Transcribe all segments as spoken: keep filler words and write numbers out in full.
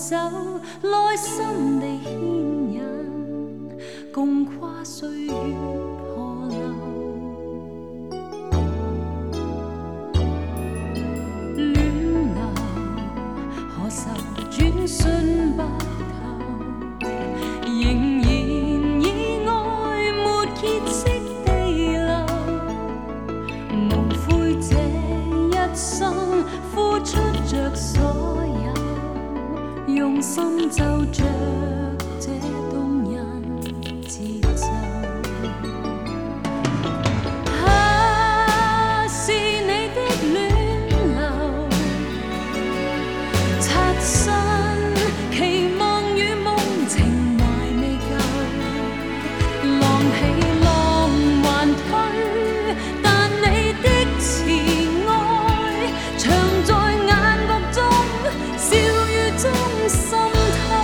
手，耐心地牽引，共跨歲月河流。戀流何愁轉瞬白頭，仍然以愛沒歇息地流，無悔這一生付出着所有，用心奏着這動人節奏。啊，是你的戀流，擦身期望與夢情懷未夠，浪起浪還退，但你的慈愛常在眼角中，笑語中滲透。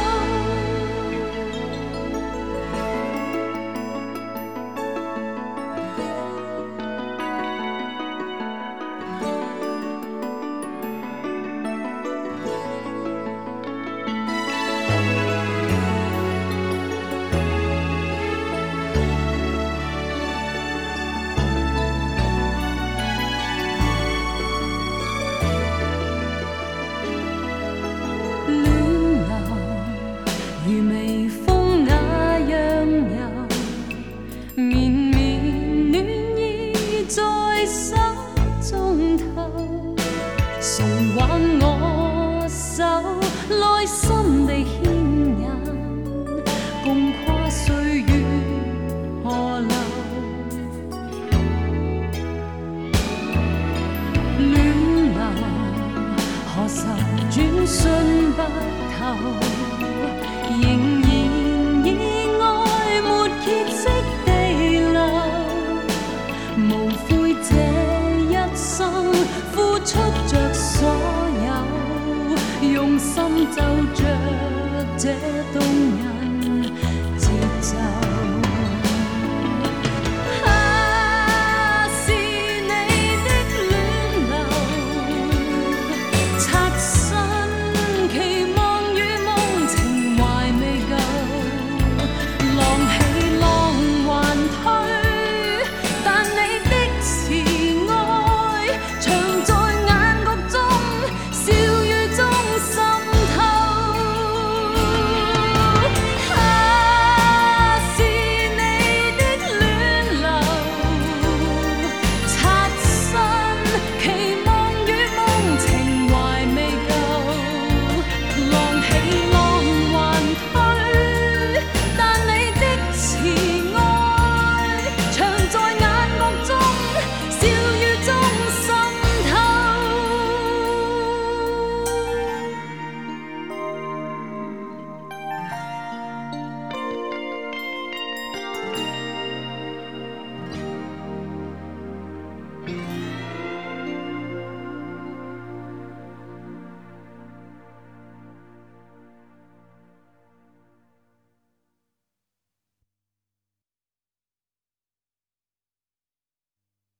如微風那樣柔，綿綿暖意在手中透，誰挽我手，耐心地牽引，共跨歲月河流。戀流何愁轉瞬白頭，仍然以愛沒歇息地流，無悔這一生付出着所有，用心奏着這動人